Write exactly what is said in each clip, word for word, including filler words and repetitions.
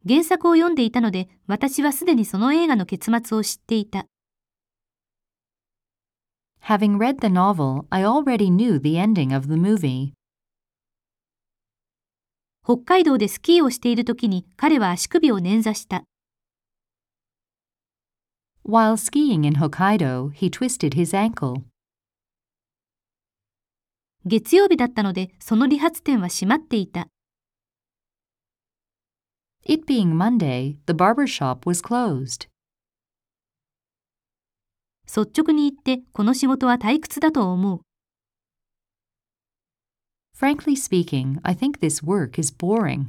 原作を読んでいたので、私はすでにその映画の結末を知っていた。 Having read the novel, I already knew the ending of the movie. 北海道でスキーをしているときに彼は足首を捻挫した。 While skiing in Hokkaido, he twisted his ankle. 月曜日だったので、その理髪店は閉まっていた。 It being Monday, the barber shop was closed. 率直に言って、この仕事は退屈だと思う。 Frankly speaking, I think this work is boring.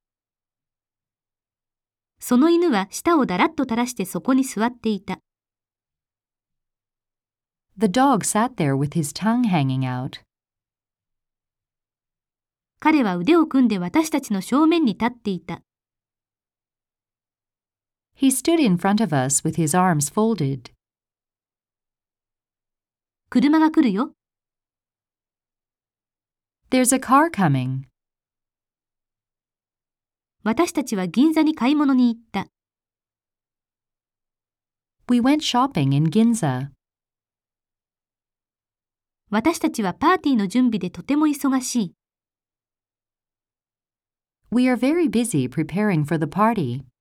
その犬は舌をだらっと垂らしてそこに座っていた。 The dog sat there with his tongue hanging out. 彼は腕を組んで私たちの正面に立っていた。 He stood in front of us with his arms folded. 車が来るよ。 There's a car coming. 私たちは銀座に買い物に行った。 We went shopping in Ginza. 私たちはパーティーの準備でとても忙しい。 We are very busy preparing for the party.